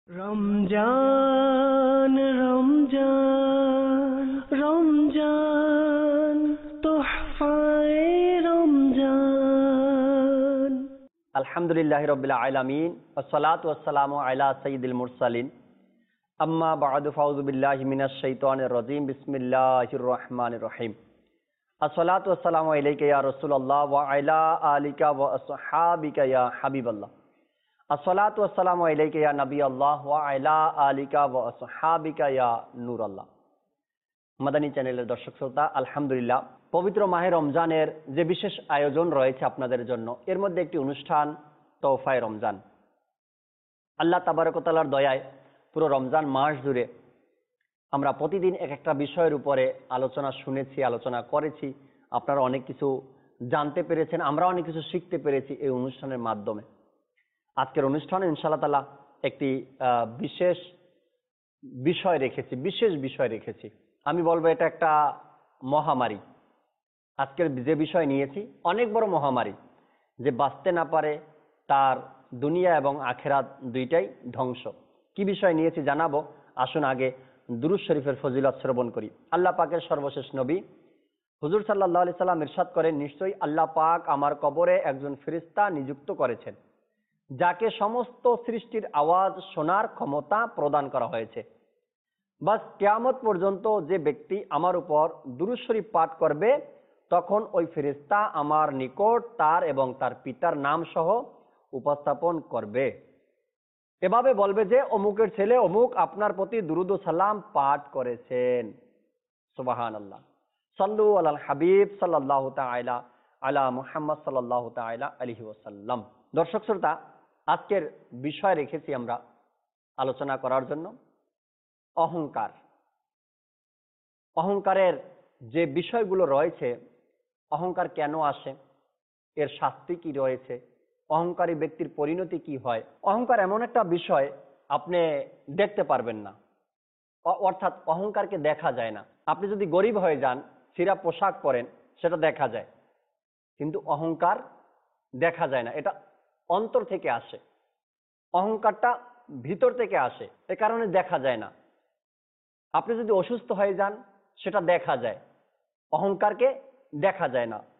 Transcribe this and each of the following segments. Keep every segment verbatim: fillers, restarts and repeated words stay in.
রমজান রমজান রমজান তোহফায়ে রমজান। আলহামদুলিল্লাহি রাব্বিল আলামিন ওয়াসসালাতু ওয়াসসালামু আলা সাইয়্যিদিল মুরসালিন আম্মা বা'দু ফাউযু বিল্লাহি মিনাশ শাইতানির রাজীম বিসমিল্লাহির রহমানির রহিম। আসসালাতু ওয়াসসালামু আলাইকা ইয়া রাসূলুল্লাহ ওয়া আলা আলিকা ওয়া আসহাবিকা ইয়া হাবিবাল্লাহ। আসসালাতু ওয়াসসালামু আলাইকা ইয়া নবিয়াল্লাহ ওয়া আলা আলিকা ওয়া আসহাবিকা ইয়া নূরাল্লাহ। মাদানী চ্যানেলের দর্শক শ্রোতা, আলহামদুলিল্লাহ, পবিত্র মাহে রমজানের যে বিশেষ আয়োজন রয়েছে আপনাদের জন্য, এর মধ্যে একটি অনুষ্ঠান তোহফায়ে রমজান। আল্লাহ তাবারক ওয়া তাআলার দয়ায় পুরো রমজান মাস জুড়ে আমরা প্রতিদিন এক একটা বিষয়ের উপরে আলোচনা শুনেছি, আলোচনা করেছি। আপনারা অনেক কিছু জানতে পেরেছেন, আমরা অনেক কিছু শিখতে পেরেছি এই অনুষ্ঠানের মাধ্যমে। আজকের অনুষ্ঠানে ইনশাআল্লাহ তাআলা একটি বিশেষ বিষয় রেখেছি, বিশেষ বিষয় রেখেছি। আমি বলবো এটা একটা মহামারী। আজকের যে বিষয় নিয়েছি অনেক বড় মহামারী, যে বাঁচতে না পারে তার দুনিয়া এবং আখেরাত দুইটাই ধ্বংস। কি বিষয় নিয়েছি জানাবো, আসুন আগে দুরূদ শরীফের ফজিলত শ্রবণ করি। আল্লাহ পাকের সর্বশেষ নবী হুজুর সাল্লাল্লাহু আলাইহি সাল্লাম ইরশাদ করেন, নিশ্চয়ই আল্লাহ পাক আমার কবরে একজন ফেরেশতা নিযুক্ত করেছেন, যাকে সমস্ত সৃষ্টির আওয়াজ শোনার ক্ষমতা প্রদান করা হয়েছে। বাস কিয়ামত পর্যন্ত যে ব্যক্তি আমার উপর দুরূদ শরীফ পাঠ করবে, তখন ওই ফেরেশতা আমার নিকট তার এবং তার পিতার নাম সহ উপস্থাপন করবে। এভাবে বলবে যে অমুকের ছেলে অমুক আপনার প্রতি দুরূদ ও সালাম পাঠ করেছেন। সুবহানাল্লাহ। সাল্লু আলাল হাবিব সাল্লাল্লাহু তাআলা আলা মুহাম্মদ সাল্লাল্লাহু তাআলা আলাইহি ওয়াসাল্লাম। দর্শক শ্রোতা, আজকের বিষয় রেখেছি আমরা আলোচনা করার জন্য অহংকার। অহংকারের যে বিষয়গুলো রয়েছে, অহংকার কেন আসে, এর শাস্তি কি রয়েছে, অহংকারী ব্যক্তির পরিণতি কি হয়। অহংকার এমন একটা বিষয় আপনি দেখতে পারবেন না, অর্থাৎ অহংকারকে দেখা যায় না। আপনি যদি গরিব হয়ে যান, ছিঁড়া পোশাক পরেন, সেটা দেখা যায়, কিন্তু অহংকার দেখা যায় না। এটা অন্তর থেকে আসে, অহংকারটা ভিতর থেকে আসে, এ কারণে দেখা যায় না। আপনি যদি অসুস্থ হয়ে যান, সেটা দেখা যায়, অহংকারকে দেখা যায় না।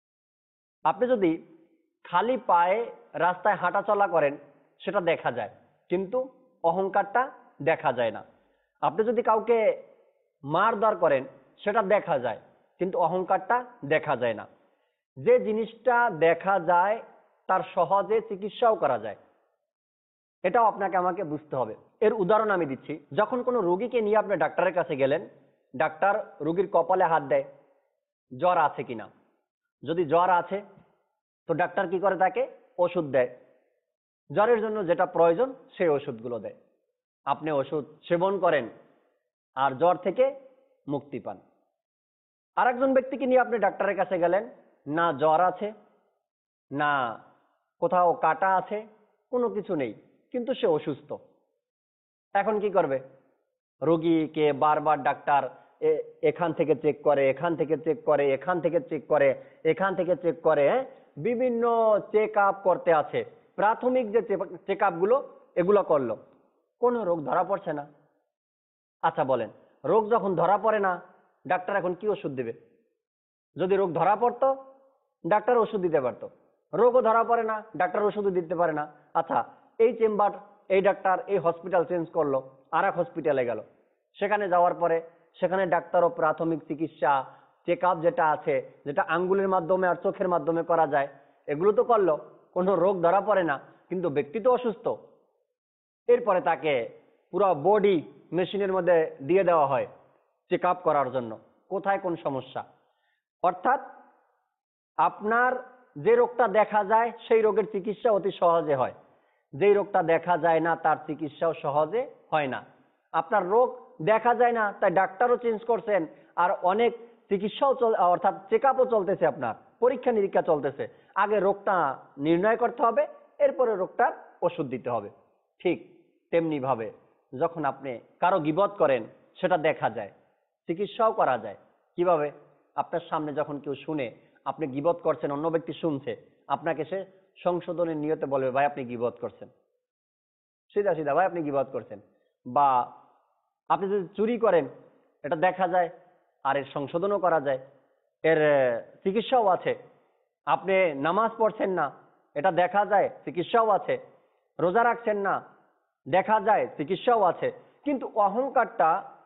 আপনি যদি খালি পায়ে রাস্তায় হাঁটাচলা করেন, সেটা দেখা যায়, কিন্তু অহংকারটা দেখা যায় না। আপনি যদি কাউকে মারধর করেন, সেটা দেখা যায়, কিন্তু অহংকারটা দেখা যায় না। যে জিনিসটা দেখা যায় তার সহজে চিকিৎসাও করা যায়, এটাও আপনাকে আমাকে বুঝতে হবে। এর উদাহরণ আমি দিচ্ছি। যখন কোনো রোগীকে নিয়ে আপনি ডাক্তারের কাছে গেলেন, ডাক্তার রোগীর কপালে হাত দেয়, জ্বর আছে কিনা। যদি জ্বর আছে তো ডাক্তার কি করে, তাকে ওষুধ দেয়, জ্বরের জন্য যেটা প্রয়োজন সেই ওষুধগুলো দেয়। আপনি ওষুধ সেবন করেন আর জ্বর থেকে মুক্তি পান। আর একজন ব্যক্তিকে নিয়ে আপনি ডাক্তারের কাছে গেলেন, না জ্বর আছে, না কোথাও কাটা আছে, কোনো কিছু নেই, কিন্তু সে অসুস্থ। এখন কি করবে? রোগীকে বারবার ডাক্তার এখান থেকে চেক করে, এখান থেকে চেক করে, এখান থেকে চেক করে, এখান থেকে চেক করে, বিভিন্ন চেক আপ করতে আছে। প্রাথমিক যে চেক আপ গুলো, এগুলো করলো, কোনো রোগ ধরা পড়ছে না। আচ্ছা বলেন, রোগ যখন ধরা পড়ে না, ডাক্তার এখন কি ওষুধ দেবে? যদি রোগ ধরা পড়তো, ডাক্তার ওষুধ দিতে পারতো। রোগও ধরা পড়ে না, ডাক্তার ওষুধও দিতে পারে না। আচ্ছা, এই চেম্বার, এই ডাক্তার এই হসপিটাল চেঞ্জ করলো, আর এক হসপিটালে গেল, সেখানে যাওয়ার পরে সেখানে ডাক্তারও প্রাথমিক চিকিৎসা, চেক আপ যেটা আছে, যেটা আঙ্গুলের মাধ্যমে আর চোখের মাধ্যমে করা যায়, এগুলো তো করলো, কোনো রোগ ধরা পড়ে না, কিন্তু ব্যক্তি তো অসুস্থ। এরপরে তাকে পুরো বডি মেশিনের মধ্যে দিয়ে দেওয়া হয় চেক আপ করার জন্য, কোথায় কোন সমস্যা। অর্থাৎ আপনার যে রোগটা দেখা যায় সেই রোগের চিকিৎসা অতি সহজে হয়, যেই রোগটা দেখা যায় না তার চিকিৎসাও সহজে হয় না। আপনার রোগ দেখা যায় না, তাই ডাক্তারও চেঞ্জ করছেন, আর অনেক চিকিৎসাও অর্থাৎ চেক আপও চলতেছে, আপনার পরীক্ষা নিরীক্ষা চলতেছে। আগে রোগটা নির্ণয় করতে হবে, এরপরে রোগটার ওষুধ দিতে হবে। ঠিক তেমনি ভাবে যখন আপনি কারো গীবত করেন, সেটা দেখা যায়, চিকিৎসাও করা যায়। কিভাবে? আপনার সামনে যখন কেউ শুনে আপনি গীবত করছেন, অন্য ব্যক্তি শুনছে, আপনাকে সে সংশোধনের নিয়তে বলবে, ভাই আপনি গীবত করছেন, সিধা সিধা ভাই আপনি গীবত করছেন। বা আপনি যদি চুরি করেন এটা দেখা যায়, আর এর সংশোধনও করা যায়, এর আহ, চিকিৎসাও আছে। আপনি নামাজ পড়ছেন না, এটা দেখা যায়, চিকিৎসাও আছে। রোজা রাখছেন না, দেখা যায়, চিকিৎসাও আছে। কিন্তু অহংকারটা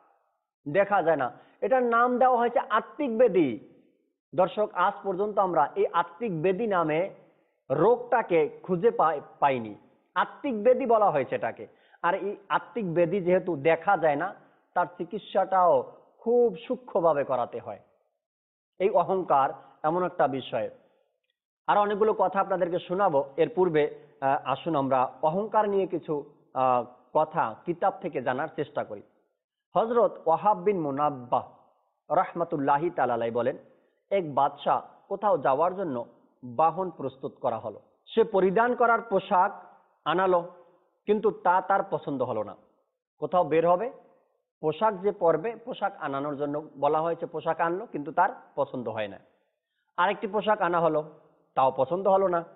দেখা যায় না। এটার নাম দেওয়া হয়েছে আত্মিক ব্যাধি। দর্শক, আজ পর্যন্ত আমরা এই আত্মিক ব্যাধি নামে রোগটাকে খুঁজে পাই পাইনি। আত্মিক ব্যাধি বলা হয়েছে এটাকে। আর এই আত্মিক ব্যাধি যেহেতু দেখা যায় না, তার চিকিৎসাটাও খুব সূক্ষ্মভাবে করাতে হয়। এই অহংকার এমন একটা বিষয়। আর অনেকগুলো কথা আপনাদেরকে শোনাবো। এর পূর্বে আহ, আসুন আমরা অহংকার নিয়ে কিছু আহ, কথা কিতাব থেকে জানার চেষ্টা করি। হজরত ওয়াহাব বিন মুনাব্বাহ রহমতুল্লাহি তাআলা বলেন, এক বাদশাহ কোথাও যাওয়ার জন্য বাহন প্রস্তুত করা হলো। সে পরিধান করার পোশাক আনালো, কিন্তু তা তার পছন্দ হলো না। কোথাও বের হবে, পোশাক যে পরবে, পোশাক আনানোর জন্য বলা হয়েছে, পোশাক আনলো, কিন্তু তার পছন্দ হয় না। আরেকটি পোশাক আনা হলো, তাও পছন্দ হলো না।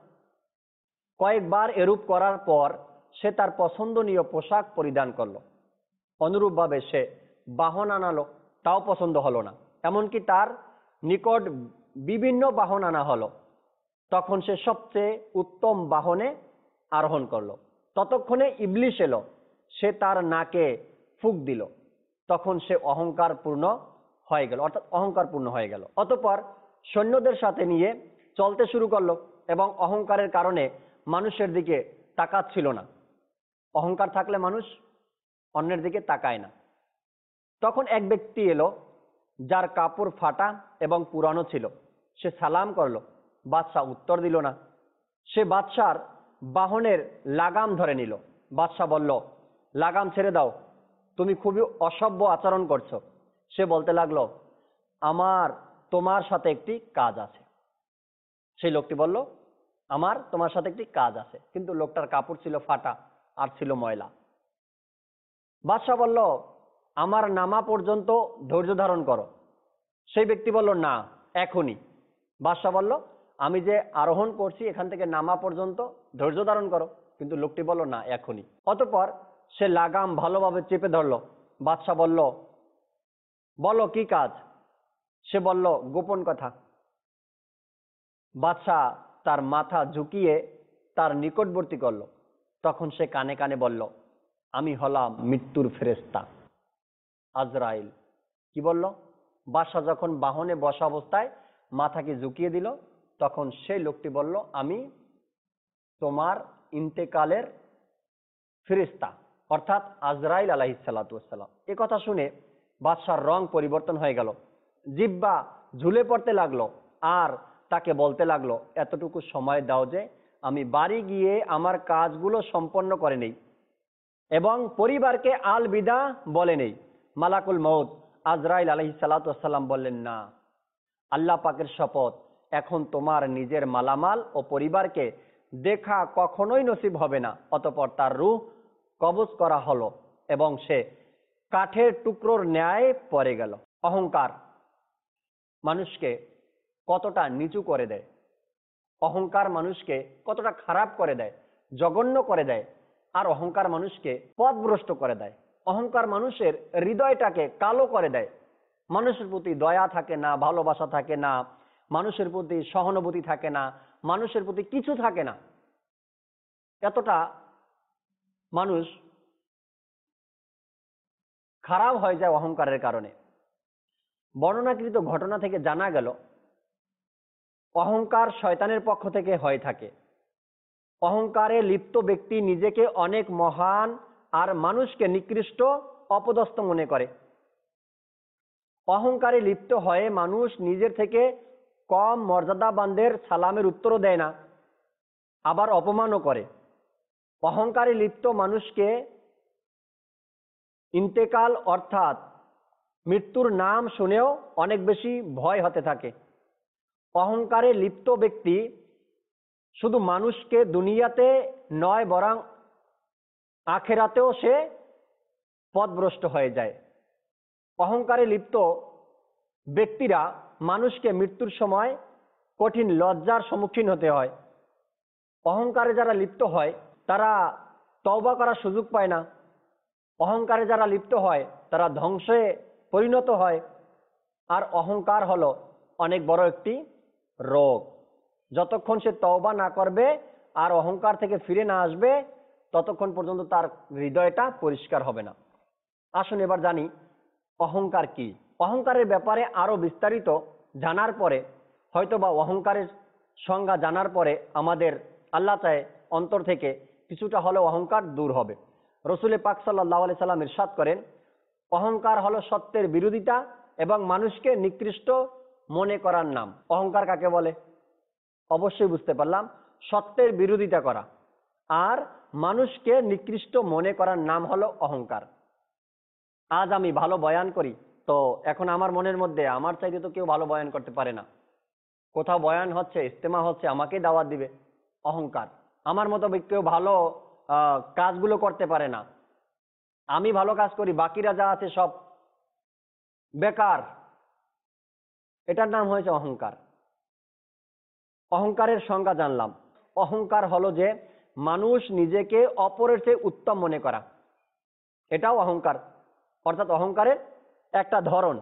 কয়েকবার এরূপ করার পর সে তার পছন্দনীয় পোশাক পরিধান করলো। অনুরূপভাবে সে বাহন আনালো, তাও পছন্দ হলো না। এমনকি তার নিকট বিভিন্ন বাহন আনা হলো, তখন সে সবচেয়ে উত্তম বাহনে আরোহণ করলো। ততক্ষণে ইবলিশ এলো, সে তার নাকে ফুঁক দিল। তখন সে অহংকার পূর্ণ হয়ে গেল, অর্থাৎ অহংকার পূর্ণ হয়ে গেল। অতঃপর সৈন্যদের সাথে নিয়ে চলতে শুরু করলো এবং অহংকারের কারণে মানুষের দিকে তাকাচ্ছিল না। অহংকার থাকলে মানুষ অন্যের দিকে তাকায় না। তখন এক ব্যক্তি এলো যার কাপড় ফাটা এবং পুরানো ছিল। সে সালাম করলো, বাদশাহ উত্তর দিল না। সে বাদশার বাহনের লাগাম ধরে নিল। বাদশাহ বলল, লাগাম ছেড়ে দাও, তুমি খুবই অসভ্য আচরণ করছো। সে বলতে লাগলো, আমার তোমার সাথে একটি কাজ আছে। সেই লোকটি বলল, আমার তোমার সাথে একটি কাজ আছে। কিন্তু লোকটার কাপড় ছিল ফাটা আর ছিল ময়লা। বাদশাহ বলল, আমার নামা পর্যন্ত ধৈর্য ধারণ করো। সেই ব্যক্তি বলল, না, এখনই। বাদশাহ বলল, আমি যে আরোহণ করছি এখান থেকে নামা পর্যন্ত ধৈর্য ধারণ করো। কিন্তু লোকটি বলল, না, এখনই। অতঃপর সে লাগাম ভালোভাবে চেপে ধরলো। বাদশাহ বলল, বলো কি কাজ? সে বলল, গোপন কথা। বাদশাহ তার মাথা ঝুঁকিয়ে তার নিকটবর্তী করলো। তখন সে কানে কানে বলল, আমি হলাম মৃত্যুর ফেরেশতা আজরাইল। কি বলল? বাদশাহ যখন বাহনে বসা অবস্থায় মাথাকে ঝুঁকিয়ে দিল, তখন সেই লোকটি বলল, আমি তোমার ইন্তেকালের ফেরেশতা, অর্থাৎ আজরাইল আলাইহিস সালাতু ওয়াস সালাম। এ কথা শুনে বাদশার রং পরিবর্তন হয়ে গেল, জিহ্বা ঝুলে পড়তে লাগলো, আর তাকে বলতে লাগলো, এতটুকু সময় দাও যে আমি বাড়ি গিয়ে আমার কাজগুলো সম্পন্ন করে নেই এবং পরিবারকে আল বিদা বলে নেই। মালাকুল মউত আজরাইল আলাইহিস সালাতু ওয়াস সালাম বললেন, না, আল্লাহ পাকের শপথ, এখন তোমার নিজের মালামাল ও পরিবারকে দেখা কখনোই নসিব হবে না। অতঃপর তার রূহ কবজ করা হলো এবং সে কাঠের টুকরোর ন্যায় পড়ে গেল। অহংকার মানুষকে কতটা নিচু করে দেয়, অহংকার মানুষকে কতটা খারাপ করে দেয়, জঘন্য করে দেয়। আর অহংকার মানুষকে পথভ্রষ্ট করে দেয়। অহংকার মানুষের হৃদয়টাকে কালো করে দেয়। মানুষের প্রতি দয়া থাকে না, ভালোবাসা থাকে না, মানুষের প্রতি সহানুভূতি থাকে না, মানুষের প্রতি কিছু থাকে না। এতটা মানুষ খারাপ হয়ে যায় অহংকারের কারণে। বর্ণনাকৃত ঘটনা থেকে জানা গেল, অহংকার শয়তানের পক্ষ থেকে হয়ে থাকে। অহংকারে লিপ্ত ব্যক্তি নিজেকে অনেক মহান আর মানুষকে নিকৃষ্ট, অপদস্থ মনে করে। অহংকারে লিপ্ত হয়ে মানুষ নিজের থেকে কম মর্যাদাবানদের সালামের উত্তরও দেয় না, আবার অপমানও করে। অহংকারে লিপ্ত মানুষকে ইন্তেকাল অর্থাৎ মৃত্যুর নাম শুনেও অনেক বেশি ভয় হতে থাকে। অহংকারে লিপ্ত ব্যক্তি শুধু মানুষকে দুনিয়াতে নয়, বরং আখেরাতেও সে পথভ্রষ্ট হয়ে যায়। অহংকারে লিপ্ত ব্যক্তিরা মানুষকে মৃত্যুর সময় কঠিন লজ্জার সম্মুখীন হতে হয়। অহংকারে যারা লিপ্ত হয় তারা তওবা করার সুযোগ পায় না। অহংকারে যারা লিপ্ত হয় তারা ধ্বংসে পরিণত হয়। আর অহংকার হলো অনেক বড় একটি রোগ। যতক্ষণ সে তওবা না করবে আর অহংকার থেকে ফিরে না আসবে ততক্ষণ পর্যন্ত তার হৃদয়টা পরিষ্কার হবে না। আসুন এবার জানি অহংকার কি। অহংকারের ব্যাপারে আরো বিস্তারিত জানার পরে হয়তো বা অহংকারের সংজ্ঞা জানার পরে আমাদের আল্লাহ চায় অন্তর থেকে কিছুটা হলেও অহংকার দূর হবে। রসুল পাক সাল্লাল্লাহু আলাইহি সাল্লাম ইরশাদ করেন, অহংকার হলো সত্যের বিরোধিতা এবং মানুষকে নিকৃষ্ট মনে করার নাম। অহংকার কাকে বলে? অবশ্যই বুঝতে পারলাম, সত্যের বিরোধিতা করা আর মানুষকে নিকৃষ্ট মনে করার নাম হলো অহংকার। আজ আমি ভালো বয়ান করি, তো এখন আমার মনের মধ্যে আমার চাইতে তো কেউ ভালো বয়ান করতে পারে না। কোথাও বয়ান হচ্ছে, ইস্তেমা হচ্ছে, আমাকেই দাওয়াত দিবে। অহংকার। আমার মতো কেউ ভালো আহ কাজগুলো করতে পারে না। আমি ভালো কাজ করি, বাকিরা যা আছে সব বেকার। এটার নাম হয়েছে অহংকার। অহংকারের সংজ্ঞা জানলাম। অহংকার হলো যে মানুষ নিজেকে অপরের চেয়ে উত্তম মনে করা, এটাও অহংকার। অর্থাৎ অহংকারের একটা ধরন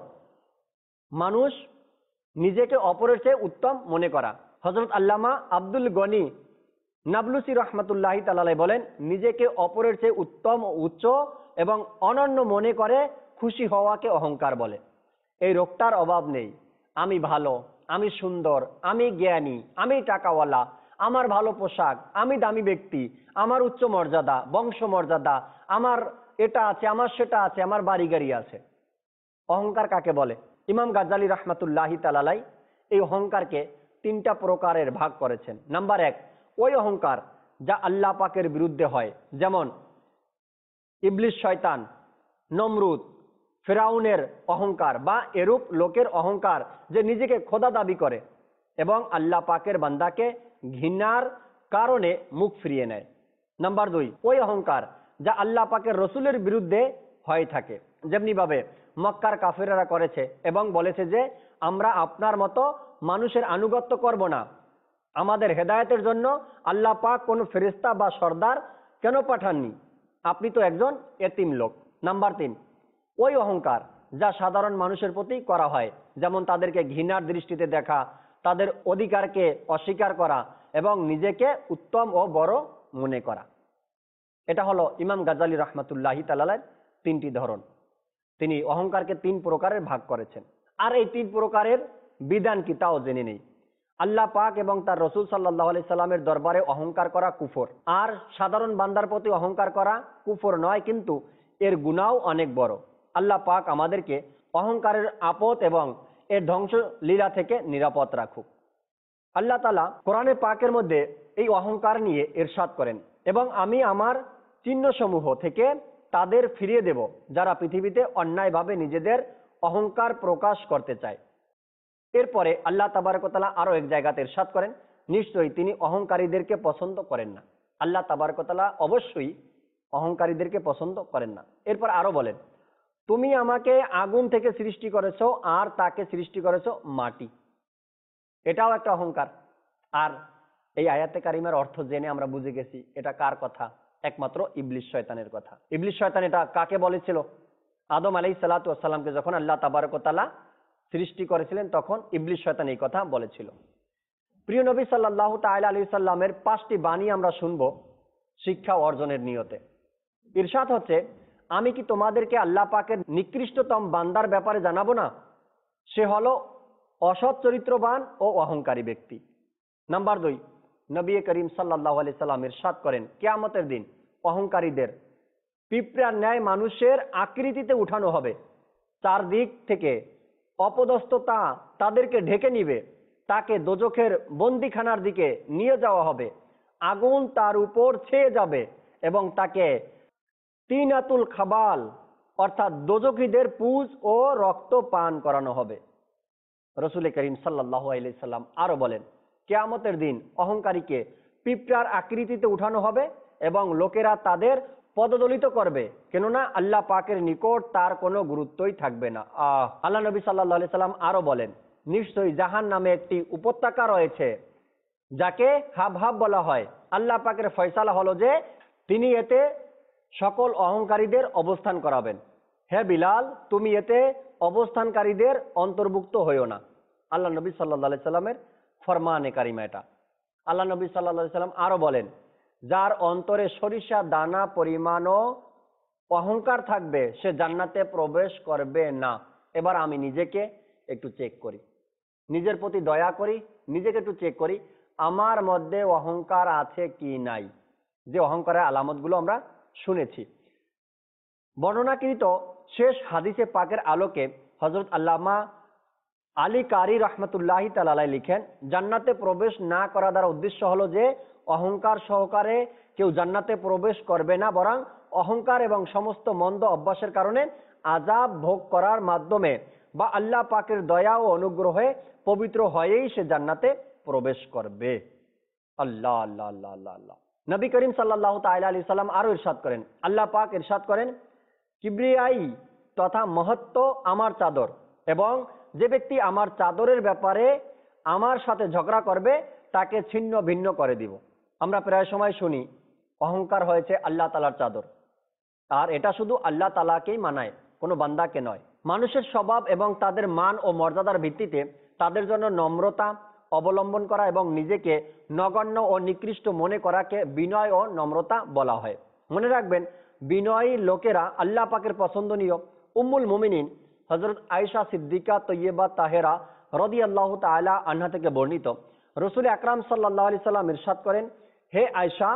মানুষ নিজেকে অপরের চেয়ে উত্তম মনে করা। হযরত আল্লামা আব্দুল গনি নাবলুসি রহমতুল্লাহি তাআলা বলেন, নিজেকে অপরের চেয়ে উত্তম ও উচ্চ এবং অনন্য মনে করে খুশি হওয়াকে অহংকার বলে। এই রোগটার অভাব নেই। আমি ভালো, আমি সুন্দর, আমি জ্ঞানী, আমি টাকাওয়ালা, আমার ভালো পোশাক, আমি দামি ব্যক্তি, আমার উচ্চ মর্যাদা, বংশ মর্যাদা, আমার এটা আছে, আমার সেটা আছে, আমার বাড়ি গাড়ি আছে। অহংকার কাকে বলে? ইমাম গাজ্জালী রহমতুল্লাহি তাআলা এই অহংকারকে তিনটা প্রকারের ভাগ করেছেন। নাম্বার এক, ওই অহংকার যা আল্লাহ পাকের বিরুদ্ধে হয়, যেমন ইবলিস শয়তান, নমরুদ, ফেরাউনের অহংকার বা এরূপ লোকের অহংকার যে নিজেকে খোদা দাবি করে এবং আল্লাহ পাকের বান্দাকে ঘৃণার কারণে মুখ ফিরিয়ে নেয়। নাম্বার দুই, ওই অহংকার যা আল্লাহ পাকের রসুলের বিরুদ্ধে হয়ে থাকে, যেমনি ভাবে মক্কার কাফেররা করেছে এবং বলেছে যে আমরা আপনার মতো মানুষের আনুগত্য করব না, আমাদের হেদায়েতের জন্য আল্লাহ পাক কোনো ফেরেশতা বা সর্দার কেন পাঠাননি, আপনি তো একজন এতিম লোক। নাম্বার তিন, ওই অহংকার যা সাধারণ মানুষের প্রতি করা হয়, যেমন তাদেরকে ঘৃণার দৃষ্টিতে দেখা, তাদের অধিকারকে অস্বীকার করা এবং নিজেকে উত্তম ও বড় মনে করা। এটা হলো ইমাম গাজ্জালী রহমতুল্লাহি তাআলার তিনটি ধরন। তিনি অহংকারকে তিন প্রকারের ভাগ করেছেন। আর এই তিন প্রকারের বিধান কি তাও জেনে নেই। আল্লাহ পাক এবং তার রসুল সাল্লাল্লাহু আলাইহি সাল্লামের দরবারে অহংকার করা কুফর, আর সাধারণ বান্দার প্রতি অহংকার করা কুফর নয়, কিন্তু এর গুনাহ অনেক বড়। আল্লাহ পাক আমাদেরকে অহংকারের আপদ এবং এর ধ্বংস লীলা থেকে নিরাপদ রাখুক। আল্লাহ তাআলা কোরআনে পাকের মধ্যে এই অহংকার নিয়ে ইরশাদ করেন, এবং আমি আমার চিহ্নসমূহ থেকে তাদের ফিরিয়ে দেব যারা পৃথিবীতে অন্যায়ভাবে নিজেদের অহংকার প্রকাশ করতে চায়। এরপরে আল্লাহ তাবারক ওয়া তাআলা আরো এক জায়গাতে ইরশাদ করেন, নিশ্চয়ই তিনি অহংকারীদেরকে পছন্দ করেন না। আল্লাহ তাবারক ওয়া তাআলা অবশ্যই অহংকারীদেরকে পছন্দ করেন না। এরপর আরো বলেন, তুমি আমাকে আগুন থেকে সৃষ্টি করেছো আর তাকে সৃষ্টি করেছো মাটি। এটাও একটা অহংকার। আর এই আয়াতে কারিমার অর্থ জেনে আমরা বুঝে গেছি এটা কার কথা? একমাত্র ইবলিস শয়তানের কথা। ইবলিস শয়তান এটা কাকে বলেছিল? আদম আলাইহিস সালাতু ওয়াস সালামকে যখন আল্লাহ তাবারক ওয়া তাআলা সৃষ্টি করেছিলেন তখন ইবলিস শয়তান এই কথা বলেছিল। প্রিয় নবী সাল্লাল্লাহু তাআলা আলাইহি সাল্লামের পাঁচটি বাণী আমরা শুনবো শিক্ষা অর্জনের নিয়তে। ইরশাদ হচ্ছে, আমি কি তোমাদেরকে আল্লাহ পাকের নিকৃষ্টতম বান্দার ব্যাপারে জানাবো না? সে হলো অসৎ চরিত্রবান ও অহংকারী ব্যক্তি। নাম্বার দুই, নবী করিম সাল্লাল্লাহু আলাইহি সাল্লাম ইরশাদ করেন, কিয়ামতের দিন অহংকারীদের পিঁপড়ার ন্যায় মানুষের আকৃতিতে উঠানো হবে, চারদিক থেকে অপদস্থতা তাদেরকে ঢেকে নিবে, তাকে দোজখের বন্দিখানার দিকে নিয়ে যাওয়া হবে, আগুন তার উপর ছেয়ে যাবে এবং তাকে তিনাতুল খাবাল অর্থাৎ দোজখীদের পুজ ও রক্ত পান করানো হবে। রসুল করিম সাল্লাল্লাহু আলাইহি সাল্লাম আরো বলেন, কিয়ামতের দিন অহংকারীকে পিঁপড়ার আকৃতিতে উঠানো হবে এবং লোকেরা তাদের পদদলিত করবে, কেননা আল্লাহ পাকের নিকট তার কোনো গুরুত্বই থাকবে না। আহ আল্লাহ নবী সাল্লাল্লাহু আলাইহি সাল্লাম আরো বলেন, নিশ্চয়ই জাহান নামে একটি উপত্যকা রয়েছে যাকে হাবহাব বলা হয়। আল্লাহ পাকের ফয়সালা হলো যে তিনি এতে সকল অহংকারীদের অবস্থান করাবেন। হে বিলাল, তুমি এতে অবস্থানকারীদের অন্তর্ভুক্ত হইও না। আল্লাহ নবী সাল্লাল্লাহু আলাইহি সাল্লামের ফরমানে কারিমা এটা। আল্লাহ নবী সাল্লাল্লাহু আলাইহি সাল্লাম আরো বলেন, যার অন্তরে সরিষা দানা পরিমাণও অহংকার থাকবে সে জান্নাতে প্রবেশ করবে না। এবার আমি নিজেকে একটু চেক করি, নিজের প্রতি দয়া করি, নিজেকে একটু চেক করি আমার মধ্যে অহংকার আছে কি নাই। যে অহংকারের আলামতগুলো আমরা শুনেছি। বর্ণনাকৃত শেষ হাদিসে পাকের আলোকে হযরত আল্লামা আলী কারি রহমতুল্লাহি তাআলা আলাইহি লিখেন, জান্নাতে প্রবেশ না করা দ্বারা উদ্দেশ্য হলো যে অহংকার সহকারে কেউ জান্নাতে প্রবেশ করবে না, বরং অহংকার এবং সমস্ত মন্দ অভ্যাসের কারণে আযাব ভোগ করার মাধ্যমে বা আল্লাহ পাকের দয়া ও অনুগ্রহে পবিত্র হয়েই সে জান্নাতে প্রবেশ করবে। আল্লাহ আল্লাহ আল্লাহ আল্লাহ আল্লাহ। নবী করিম সাল্লাল্লাহু তাআলা আলাইহি সাল্লাম আরো ইরশাদ করেন, আল্লাহ পাক ইরশাদ করেন, কিবরিয়াই তথা মহত্ব আমার চাদর, এবং যে ব্যক্তি আমার চাদরের ব্যাপারে আমার সাথে ঝগড়া করবে তাকে ছিন্ন ভিন্ন করে দিব। আমরা প্রায় সময় শুনি অহংকার হয়েছে আল্লাহ তাআলার চাদর, আর এটা শুধু আল্লাহ তাআলাকেই মানায়, কোনো বান্দাকে নয়। মানুষের স্বভাব এবং তাদের মান ও মর্যাদার ভিত্তিতে তাদের জন্য নম্রতা অবলম্বন করা এবং নিজেকে নগণ্য ও নিকৃষ্ট মনে করাকে বিনয় ও নম্রতা বলা হয়। মনে রাখবেন, বিনয়ী লোকেরা আল্লাহ পাকের পছন্দনীয়। উম্মুল মুমিনিন হযরত আয়েশা সিদ্দিকা তৈয়বা তাহেরা রাদিয়াল্লাহু তাআলা আনহা থেকে বর্ণিত, রাসূল আকরাম সাল্লাল্লাহু আলাইহি সাল্লাম ইরশাদ করেন, হে আয়েশা,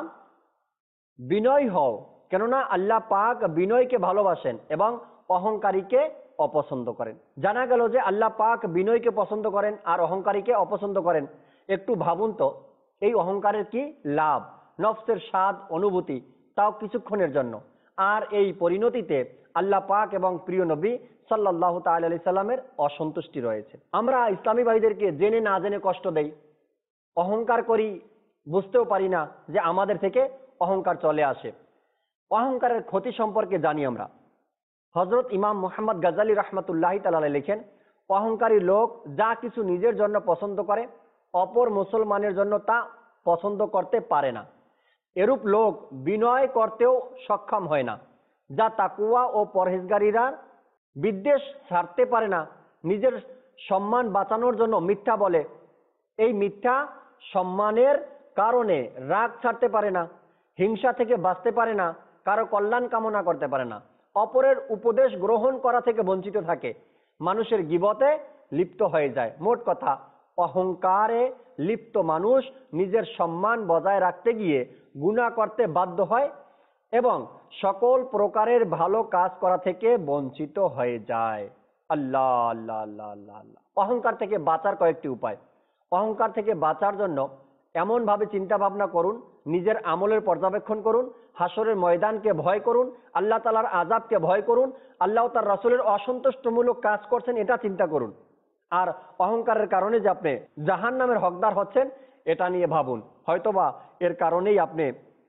বিনয় হও, কেননা আল্লাহ পাক বিনয়কে ভালোবাসেন এবং অহংকারীকে অপছন্দ করেন। জানা গেল যে আল্লাহ পাক বিনয়কে পছন্দ করেন আর অহংকারীকে অপছন্দ করেন। একটু ভাবুন তো, এই অহংকারের কি লাভ? নফসের স্বাদ অনুভূতি, তাও কিছুক্ষণের জন্য। আর এই পরিণতিতে আল্লাহ পাক এবং প্রিয় নবী সাল্লাল্লাহু তাআলা আলাইহি সাল্লামের অসন্তুষ্টি রয়েছে। আমরা ইসলামী ভাইদেরকে জেনে না জেনে কষ্ট দেই, অহংকার করি, বুঝতেও পারি না যে আমাদের থেকে অহংকার চলে আসে। অহংকারের ক্ষতি সম্পর্কে জানি আমরা। হযরত ইমাম মুহাম্মদ গাজ্জালী রাহমাতুল্লাহি তাআলা আলাইহি লিখেন, অহংকারী লোক যা কিছু নিজের জন্য পছন্দ করে অপর মুসলমানের জন্য তা পছন্দ করতে পারে না। এরূপ লোক বিনয় করতেও সক্ষম হয় না, যা তাকওয়া ও পরহেজগারীরা বিদ্বেষ ছাড়তে পারে না। নিজের সম্মান বাঁচানোর জন্য মিথ্যা বলে, এই মিথ্যা সম্মানের কারণে রাগ ছাড়তে পারে না, হিংসা থেকে বাঁচতে পারে না, কারো কল্যাণ কামনা করতে পারে না, অপরের উপদেশ গ্রহণ করা থেকে বঞ্চিত থাকে, মানুষের গীবতে লিপ্ত হয়ে যায়। মোট কথা, অহংকারে লিপ্ত মানুষ নিজের সম্মান বজায় রাখতে গিয়ে গুনাহ করতে বাধ্য হয় এবং সকল প্রকারের ভালো কাজ করা থেকে বঞ্চিত হয়ে যায়। আল্লাহ আল্লাহ আল্লাহ আল্লাহ আল্লাহ। অহংকার থেকে বাঁচার কয়েকটি উপায়। অহংকার থেকে বাঁচার জন্য এমন ভাবে চিন্তা ভাবনা করুন, নিজের আমলের পর্যবেক্ষণ করুন, হাসরের ময়দানকে ভয় করুন, আল্লাহ তাআলার আযাবকে ভয় করুন, আল্লাহ তার রাসূলের অসন্তুষ্টমূলক কাজ করছেন এটা চিন্তা করুন। আর অহংকারের কারণে যে আপনি জাহান্নামের হকদার হচ্ছেন এটা নিয়ে ভাবুন। হয়তোবা এর কারণেই আপনি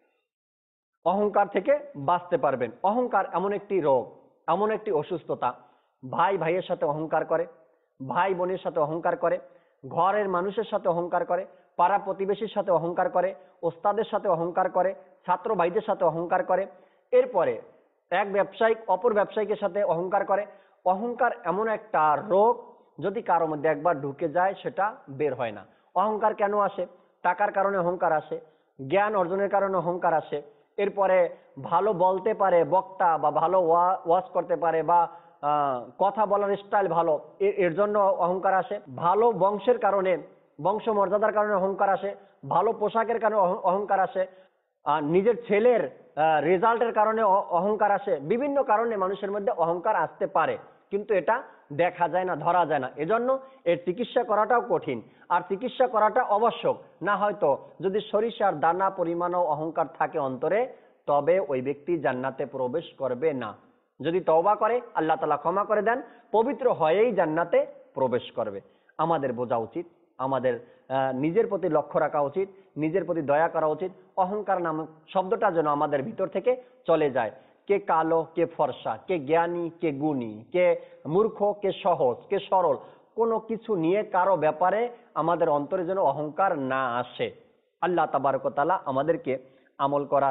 অহংকার থেকে বাঁচতে পারবেন। অহংকার এমন একটি রোগ, এমন একটি অসুস্থতা, ভাই ভাইয়ের সাথে অহংকার করে, ভাই বোনের সাথে অহংকার করে, ঘরের মানুষের সাথে অহংকার করে, পাড়া প্রতিবেশীর সাথে অহংকার করে, ওস্তাদের সাথে অহংকার করে, ছাত্র ভাইদের সাথে অহংকার করে, এরপরে এক ব্যবসায়িক অপর ব্যবসায়িকের সাথে অহংকার করে। অহংকার এমন একটা রোগ, যদি কারোর মধ্যে একবার ঢুকে যায় সেটা বের হয় না। অহংকার কেন আসে? টাকার কারণে অহংকার আসে, জ্ঞান অর্জনের কারণে অহংকার আসে, এরপরে ভালো বলতে পারে বক্তা বা ভালো ওয়াজ করতে পারে বা কথা বলার স্টাইল ভালো, এর জন্য অহংকার আসে। ভালো বংশের কারণে, বংশ মর্যাদার কারণে অহংকার আসে, ভালো পোশাকের কারণে অহংকার আসে, নিজের ছেলের রেজাল্টের কারণে অহংকার আসে। বিভিন্ন কারণে মানুষের মধ্যে অহংকার আসতে পারে, কিন্তু এটা দেখা যায় না, ধরা যায় না। এজন্য এর চিকিৎসা করাটাও কঠিন, আর চিকিৎসা করাটা আবশ্যক। না হয়তো যদি সরিষার দানা পরিমাণও অহংকার থাকে অন্তরে, তবে ওই ব্যক্তি জান্নাতে প্রবেশ করবে না। যদি তওবা করে আল্লাহ তাআলা ক্ষমা করে দেন, পবিত্র হয়েই জান্নাতে প্রবেশ করবে। আমাদের বোঝা উচিত, আমাদের নিজের প্রতি লক্ষ্য রাখা উচিত, নিজের প্রতি দয়া করা উচিত। অহংকার নামক শব্দটা যেন আমাদের ভিতর থেকে চলে যায়। কে কালো, কে ফর্সা, কে জ্ঞানী, কে গুণী, কে মূর্খ, কে সহজ, কে সরল, কোনো কিছু নিয়ে কারো ব্যাপারে আমাদের অন্তরে যেন অহংকার না আসে। আল্লাহ তাবারক ওয়া তাআলা আমাদেরকে আমল করার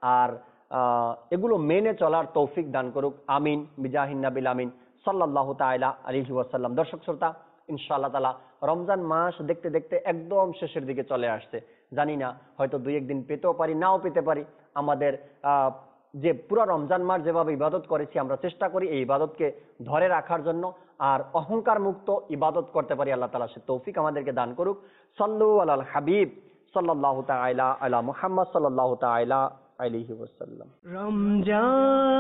আর আহ, এগুলো মেনে চলার তৌফিক দান করুক। আমিন বিজাহিন নাবিল আমিন সাল্লাল্লাহু তাআলা আলাইহি ওয়াসাল্লাম। দর্শক শ্রোতা, ইনশাআল্লাহ তাআলা রমজান মাস দেখতে দেখতে একদম শেষের দিকে চলে আসছে। জানি না, হয়তো দুই একদিন পেতেও পারি, নাও পেতে পারি। আমাদের আহ, যে পুরো রমজান মাস যেভাবে ইবাদত করেছি, আমরা চেষ্টা করি এই ইবাদতকে ধরে রাখার জন্য, আর অহংকার মুক্ত ইবাদত করতে পারি। আল্লাহ তাআলা সে তৌফিক আমাদেরকে দান করুক। সাল্লু আলাল হাবিব সাল্লাল্লাহু তাআলা আলা মুহাম্মদ সাল্লাল্লাহু তাআলা আলাইহি ওয়াসাল্লাম। রমজান